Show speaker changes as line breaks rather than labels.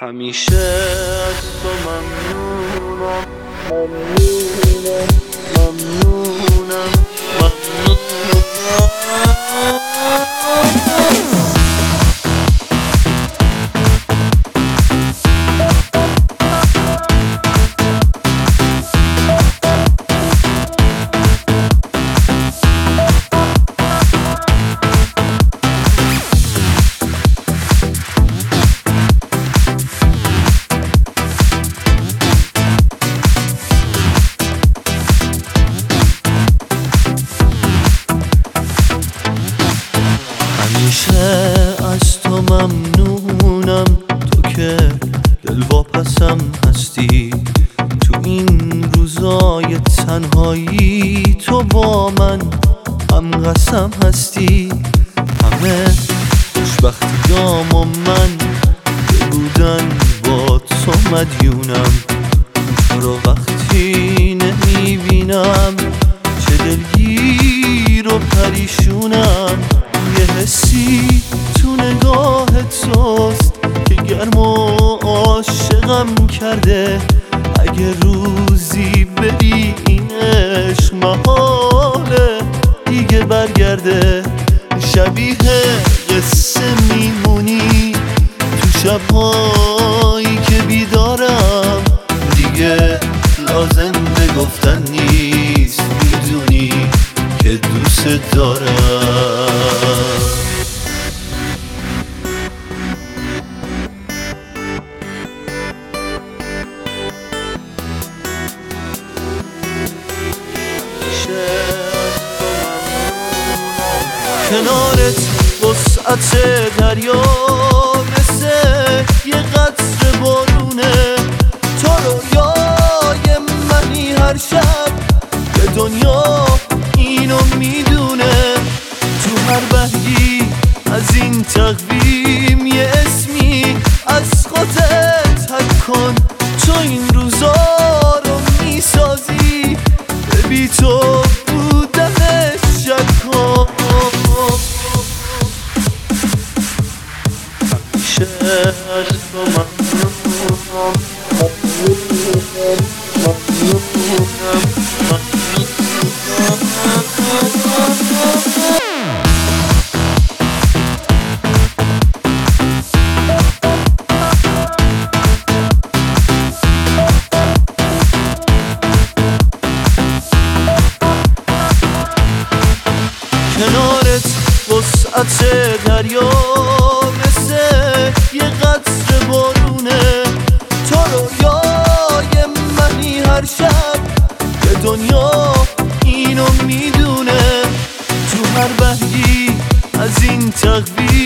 همیشه از تو ممنونم ممنونم ممنونم
از تو ممنونم، تو که دلواپسم هستی. تو این روزای تنهایی تو با من هم قسم هستی. همه خوشبختیام و من بودن با تو مدیونم. تو رو وقتی نمیبینم چه دلگیر و پریشونم. یه حسی تو نگاه توست که گرم و عاشقم کرده. اگه روزی بری این عشق محاله دیگه برگرده. شبیه قصه میمونی تو شبهایی که بیدارم. دیگه لازم به گفتن نیست، میدونی که دوست دارم. کنارت وسعت دریا مثل یه قطره بارونه. تو رویای منی هر شب، به دنیا اینو میدونه. تو هر بهی از این تقویم یه اسمی از خودت حک کن. تو این روزا رو میسازی، ببی تو بودنش شک کن. همیشه از تو ممنونم ممنونم ممنونم کنارت وسعت دریا مثل یه قطره بارونه. تو رویای منی هر شب، به دنیا اینو میدونه. تو هر بهی از این تقویم